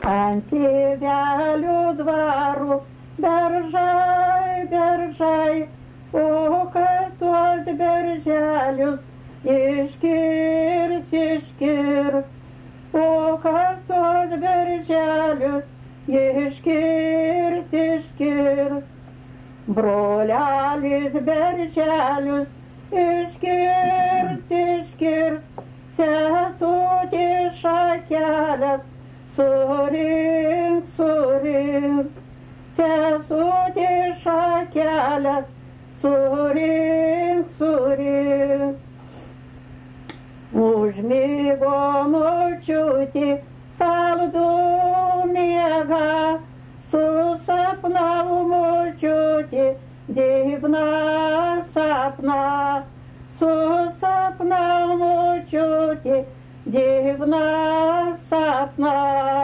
Ant tėvelių dvarų beržai, beržai, o kas tuos berželius iškirs, iškirs, o kas tuos berželius iškirs, iškirs. Brolelis berželius iškirs, iškirs, sesutė šakelės surink, surink, sesutė šakelės surink, surink. Užmigo močiutė saldų miegą, susapnavo močiutė divną sapną, susapnavo močiutė divną sapną.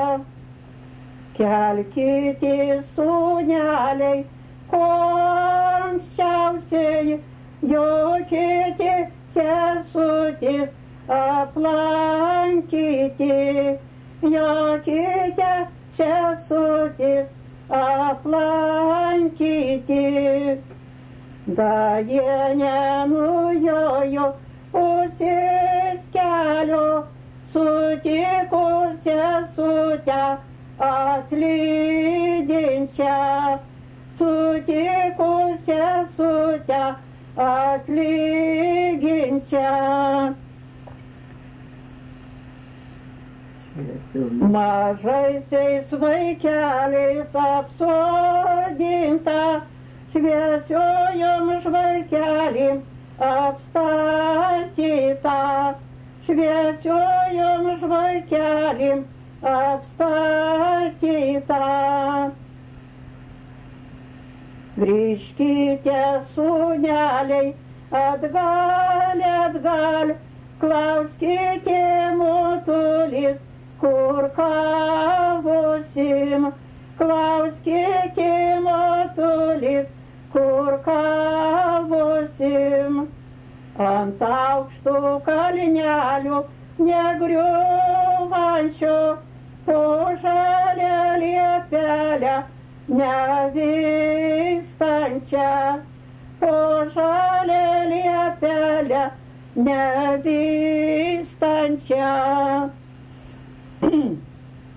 Kelkite sūneliai, kuo anksčiausiai, jokite sesutės aplankyti, jokite sesutės aplankyti. Da jie nenujojo pusės kelio, sutiko sesutę atlydinčią, sutiko sesutę atlydinčią. Mažaisiais vaikeliais apsodinta, šviesiojom žvakelėm apstatyta, šviesiojom žvakelėm apstatyta. Grįžkite sūneliai atgal, atgal, klauskite motulis, kur kavosim, klauskite motulis, kur kavosim. Ant aukštų kalnelių negriuvančių, po žalią liepelę nevykstančią, po žalią liepelę nevykstančią.